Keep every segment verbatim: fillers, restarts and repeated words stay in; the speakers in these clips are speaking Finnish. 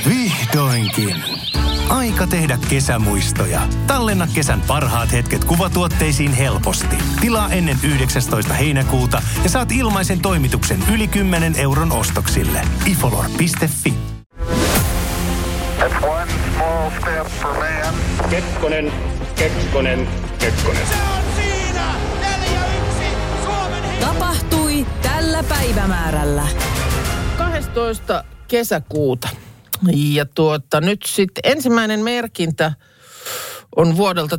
Vihdoinkin. Aika tehdä kesämuistoja. Tallenna kesän parhaat hetket kuvatuotteisiin helposti. Tilaa ennen yhdeksästoista heinäkuuta ja saat ilmaisen toimituksen yli kymmenen euron ostoksille. ifolor piste fi. That's one small step for man. Kekkonen, Kekkonen, Kekkonen. Se on siinä! neljä yksi Suomen hi- Tapahtui tällä päivämäärällä. kahdestoista kesäkuuta. Ja tuota, nyt sitten ensimmäinen merkintä on vuodelta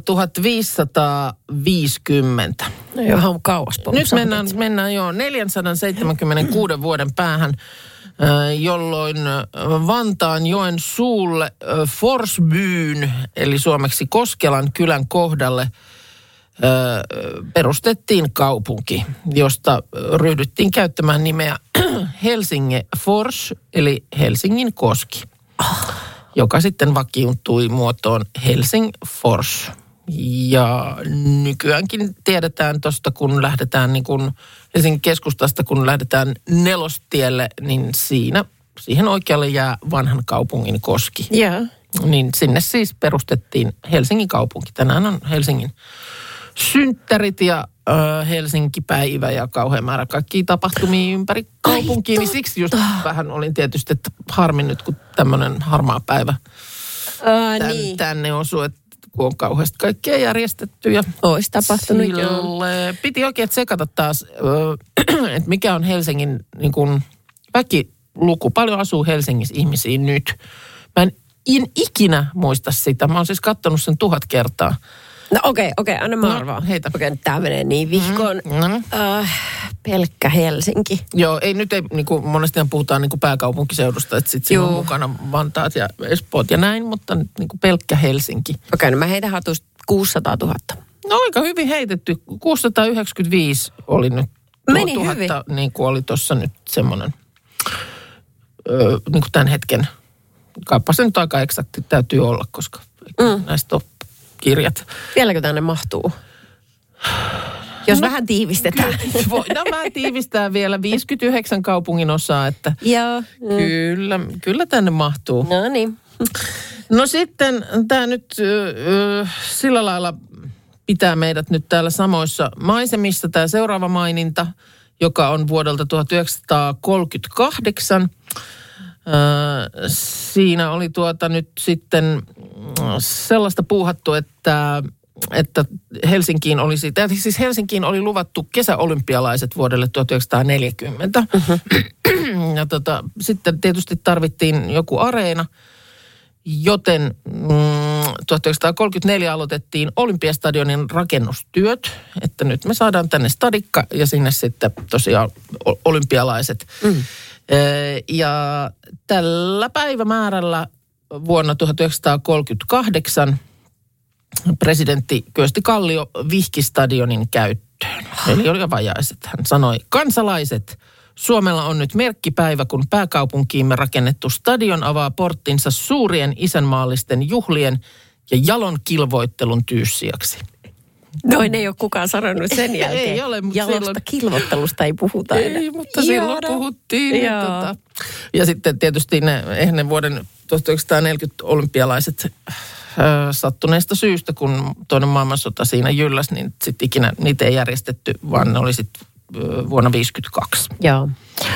tuhatviisisataaviisikymmentä. No ihan kauas. Nyt mennään, mennään jo neljäsataaseitsemänkymmentäkuusi vuoden päähän, jolloin Vantaan joen suulle Forsbyn, eli suomeksi Koskelan kylän kohdalle, perustettiin kaupunki, josta ryhdyttiin käyttämään nimeä Helsingin Fors, eli Helsingin koski, joka sitten vakiintui muotoon Helsingfors. Ja nykyäänkin tiedetään tuosta, kun lähdetään niin kun Helsingin keskustasta, kun lähdetään Nelostielle, niin siinä siihen oikealle jää vanhan kaupungin koski. Joo. Niin sinne siis perustettiin Helsingin kaupunki. Tänään on Helsingin synttärit ja äh, Helsinki-päivä ja kauhean määrä kaikkia tapahtumia ympäri kaupunkia. Niin siksi just vähän olin tietysti, että harmi nyt, kun tämmöinen harmaa päivä Aa, tän, niin. tänne osui, että kun on kauheasti kaikkea järjestetty. Ja Ois tapahtunut, sille, joo. piti oikein tsekata taas, äh, että mikä on Helsingin niin kun, väkiluku. Paljon asuu Helsingissä ihmisiä nyt. Mä en in, ikinä muista sitä. Mä oon siis katsonut sen tuhat kertaa. No okei, okay, okei, okay, anna mä No, arvaa. heitä. Okei, okay, tää menee niin vihkoon. Mm, no. uh, pelkkä Helsinki. Joo, ei nyt ei, niin kuin monestihan puhutaan niin kuin pääkaupunkiseudusta, että sitten siinä on mukana Vantaat ja Espoot ja näin, mutta niin kuin pelkkä Helsinki. Okei, okay, no mä heitän hatusta kuusisataatuhatta. No aika hyvin heitetty. kuusisataayhdeksänkymmentäviisi oli nyt. Meni tuhatta, hyvin. Niin kuin oli tuossa nyt semmoinen, öö, niin kuin tämän hetken, kaippa se nyt aika eksakti täytyy olla, koska mm. näistä on kirjat. Vieläkö tänne mahtuu? Jos no, vähän tiivistetään. Voidaan vähän tiivistää vielä viisikymmentäyhdeksän kaupungin osaa, että Joo. Mm. kyllä, kyllä tänne mahtuu. No niin. No sitten tämä nyt ö, sillä lailla pitää meidät nyt täällä samoissa maisemissa. Tämä seuraava maininta, joka on vuodelta tuhatyhdeksänsataakolmekymmentäkahdeksan. Ö, siinä oli tuota nyt sitten sellaista puuhattu, että, että Helsinkiin olisi, siis Helsinkiin oli luvattu kesäolympialaiset vuodelle tuhatyhdeksänsataaneljäkymmentä. Uh-huh. Ja tota, sitten tietysti tarvittiin joku areena, joten mm, tuhatyhdeksänsataakolmekymmentäneljä aloitettiin Olympiastadionin rakennustyöt, että nyt me saadaan tänne stadikka ja sinne sitten tosiaan olympialaiset. Mm. Ja tällä päivämäärällä vuonna tuhatyhdeksänsataakolmekymmentäkahdeksan presidentti Kyösti Kallio vihki stadionin käyttöön. Eli oli vajaiset. Hän sanoi, kansalaiset, Suomella on nyt merkkipäivä, kun pääkaupunkiimme rakennettu stadion avaa porttinsa suurien isänmaallisten juhlien ja jalon kilvoittelun tyyssijaksi. Noin ei ole kukaan sanonut sen jälkeen. Ei ole, mutta Jalosta silloin kilvottelusta ei puhuta enää. Ei, mutta silloin Ihana. puhuttiin. Ja, tota, ja sitten tietysti ne ennen vuoden tuhatyhdeksänsataaneljäkymmentä olympialaiset äh, sattuneesta syystä, kun toinen maailmansota siinä jylläsi, niin sitten ikinä niitä ei järjestetty, vaan ne oli sitten äh, vuonna tuhatyhdeksänsataaviisikymmentäkaksi. Joo.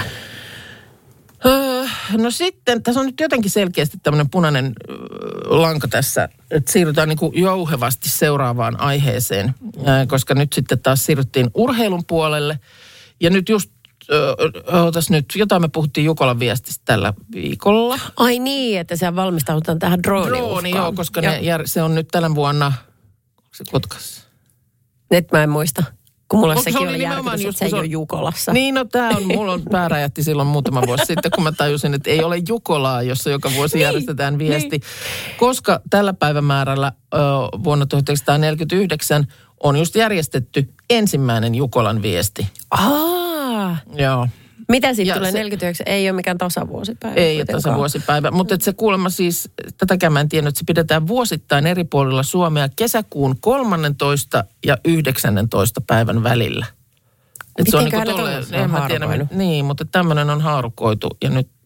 Öö, no sitten, tässä on nyt jotenkin selkeästi tämmöinen punainen ö, lanka tässä, että siirrytään niin kuin jouhevasti seuraavaan aiheeseen, ö, koska nyt sitten taas siirryttiin urheilun puolelle. Ja nyt just, ö, otas nyt, jotain me puhuttiin Jukolan viestistä tällä viikolla. Ai niin, että se valmistaudutaan tähän drooniuhkaan. Drooni, joo, koska ne, ja se on nyt tänä vuonna, se Kotkassa. Nyt mä en muista. Kun mulla Onko sekin se oli oli järkytys, että se ei on... ole Jukolassa. Niin, no tämä on, mulla on pää räjähti silloin muutama vuosi sitten, kun mä tajusin, että ei ole Jukolaa, jossa joka vuosi niin, järjestetään viesti. Niin. Koska tällä päivämäärällä ö, vuonna tuhatyhdeksänsataaneljäkymmentäyhdeksän on just järjestetty ensimmäinen Jukolan viesti. Aa, Joo. mitä sitten Ja tulee se- neljäkymmentäyhdeksän? Ei ole mikään tasavuosipäivä. Ei ole kuitenkaan. tasavuosipäivä, mutta se kuulemma siis, tätäkään mä en tiennyt, että se pidetään vuosittain eri puolilla Suomea kesäkuun kolmannentoista ja yhdeksännentoista päivän välillä. Et se on Mitenköhän niinku ne tolleen- tommosia on en mä tiedä, haarukoinut? niin, mutta tämmöinen on haarukoitu ja nyt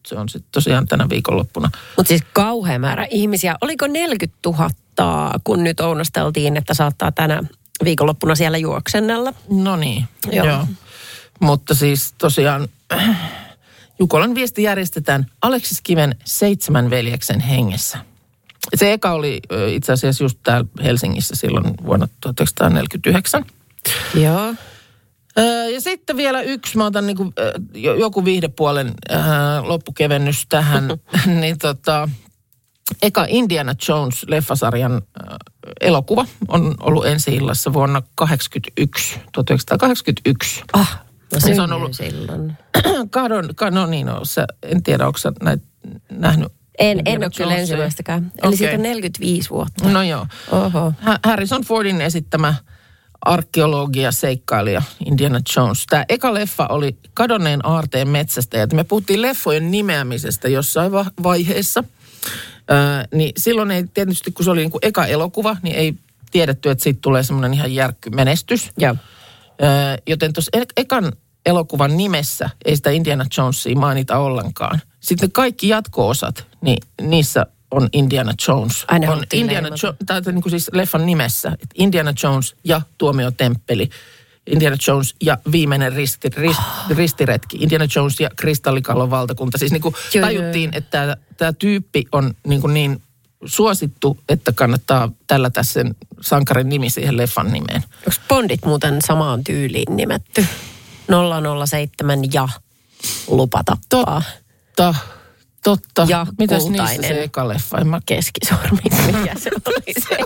Se on sitten tosiaan tänä viikonloppuna. Mutta siis kauhea määrä ihmisiä. Oliko neljäkymmentätuhatta, kun nyt ounasteltiin, että saattaa tänä viikonloppuna siellä juoksennella? No niin, joo. joo. Mutta siis tosiaan Jukolan viesti järjestetään Aleksis Kiven seitsemän veljeksen hengessä. Se eka oli itse asiassa just täällä Helsingissä silloin vuonna tuhatyhdeksänsataaneljäkymmentäyhdeksän. Joo. Ja sitten vielä yksi, mä otan niin kuin, joku viihdepuolen äh, loppukevennys tähän, niin tota, eka Indiana Jones-leffasarjan äh, elokuva on ollut ensi-illassa vuonna tuhatyhdeksänsataakahdeksankymmentäyksi. Ah, no se, se on ollut silloin. Kadon, no niin, no, sä, en tiedä, onko sä näitä nähnyt? En, en ole kyllä ensimmäistäkään. Eli okay. Siitä on neljäkymmentäviisi vuotta. No joo. Oho. Harrison Fordin esittämä arkeologia, seikkailija Indiana Jones. Tämä eka leffa oli Kadonneen aarteen metsästäjät. Me puhuttiin leffojen nimeämisestä jossain va- vaiheessa. Öö, niin silloin ei tietysti, kun se oli niin kuin eka elokuva, niin ei tiedetty, että siitä tulee semmoinen ihan järkky menestys. Joo. Öö, joten tuossa e- ekan elokuvan nimessä ei sitä Indiana Jonesia mainita ollenkaan. Sitten kaikki jatko-osat, niin niissä on Indiana Jones. Aina on Indiana Jones, tai niin kuin siis leffan nimessä, että Indiana Jones ja Tuomiotemppeli, Indiana Jones ja Viimeinen risti, rist, oh. ristiretki, Indiana Jones ja Kristallikallon valtakunta. Siis niin kuin joo, tajuttiin, joo. että tämä tyyppi on niin, kuin niin suosittu, että kannattaa tällätä sen sankarin nimi siihen leffan nimeen. Onko Bondit muuten samaan tyyliin nimetty? nolla nolla seitsemän ja lupa tappaa. Totta. Totta. Ja mitäs kultainen. niissä se eka leffa? En mä... Keskisormi. Mikä se oli se?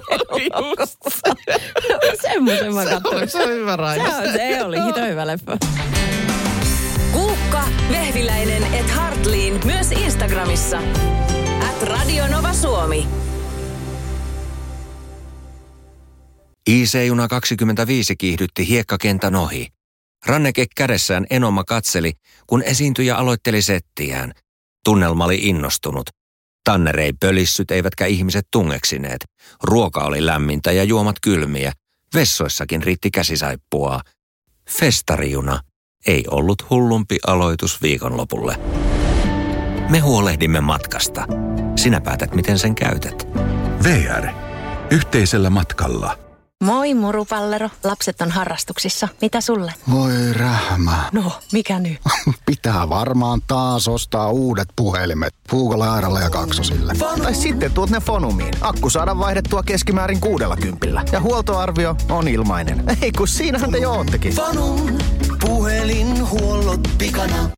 Semmoisen mä katsoin. Se on hyvä raikas. Se, se oli hito hyvä leffa. Kuukka, Vehviläinen et Hartliin myös Instagramissa. At Radio Nova Suomi. I C-juna kaksikymmentäviisi kiihdytti hiekkakentän ohi. Ranneke kädessään Enoma katseli, kun esiintyjä aloitteli settiään. Tunnelma oli innostunut. Tanner ei pölissyt eivätkä ihmiset tungeksineet. Ruoka oli lämmintä ja juomat kylmiä. Vessoissakin riitti käsisaippua. Festarijuna ei ollut hullumpi aloitus viikonlopulle. Me huolehdimme matkasta. Sinä päätät, miten sen käytät. V R. Yhteisellä matkalla. Moi murupallero, lapset on harrastuksissa. Mitä sulle? Voi rähmä. No, mikä nyt? Pitää varmaan taas ostaa uudet puhelimet. Puukolla Airalla ja Kaksosille. Tai sitten tuot ne Fonumiin. Akku saadaan vaihdettua keskimäärin kuudella kympillä. Ja huoltoarvio on ilmainen. Ei kun siinähän te jo oottekin. Fonum, puhelinhuollot pikana.